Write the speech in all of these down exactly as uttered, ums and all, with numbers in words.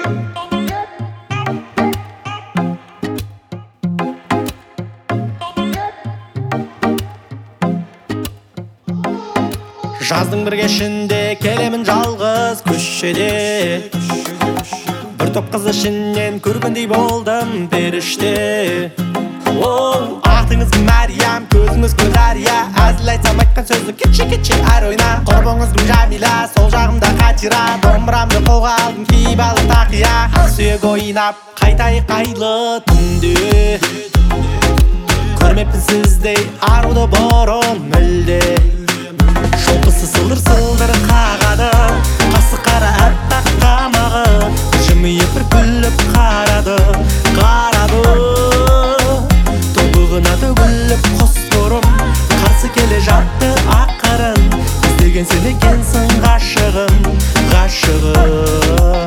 Жаздың бір кешінде келемін жалғыз көшеде, бір топ қыз ішінен көргендей болдым періште. Оу, атыңыз кім Мәриям, көзіңіз көз Ария, әзіл айтсам айтқан сөзді кетші-кетші әр ойна. Құрбыңыз кім Жамила, сол жағымда Қатира, домбырамды қолға алдым киіп алып тақия. Сүйек ойнап қайтайық айлы түнде, көрмеппін сіздей аруды бұрын мүлде. Шолпысы сылдыр-сылдыр қағады, қасы қара әппақ тамағы, жымиып бір күліп қарады, қарады. Тобығына төгіліп қос бұрым, қарсы келе жатты ақырын. Іздеген сен екенсің ғашығым, ғашығым.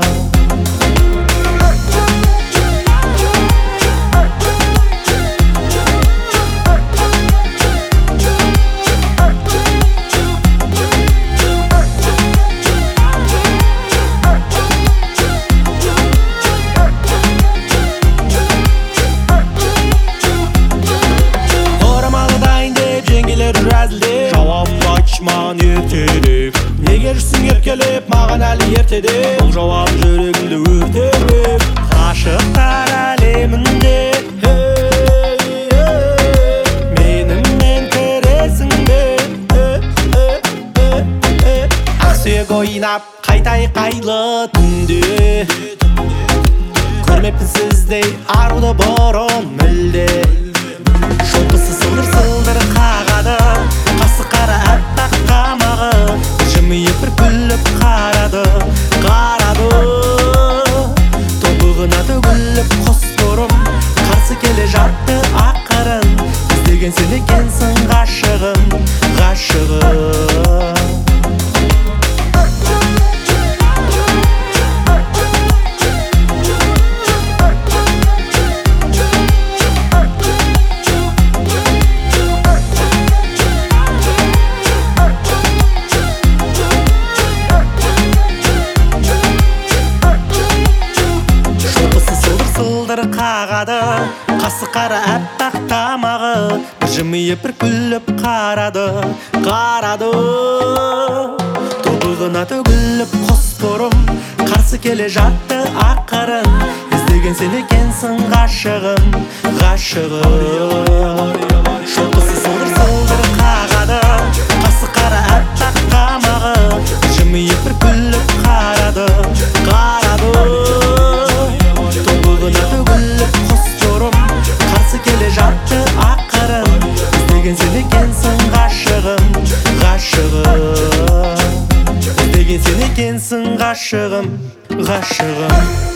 Жауап айтшыман ертерек, неге жүрсің еркелеп маған әлі ертеде? Бұл жауап жүрегімді өртелеп, ғашықтар әлемінде менімен кіресің бе? Ақсүйек ойнап қайтайық айлы түнде, көрмеппін сіздей аруды бұрын мүлде. Шолпысы сылдыр-сылдыр қағады, қасы қара әппақ тамағы, жымиып бір күліп қарады, қарады. Тобығына төгіліп қос бұрым, қарсы келе жатты ақырын. Іздеген сен екенсің ғашығым, ғашығым. Қағады, қасы қара әппақ тамағы, жымиып бір күліп қарады, қарады. Тобығына төгіліп қос бұрым, қарсы келе жатты ақырын. Іздеген сен екенсің ғашығым, ғашығым. Шолпысы сылдыр-сылдыр қағады, қасы қара әппақ тамағы, жымиып бір күліп қарады, қарады. Тобығына төгіліп қос бұрым, қарсы келе жатты ақырын. Іздеген сен екенсің ғашығым, ғашығым. Іздеген сен екенсің ғашығым, ғашығым.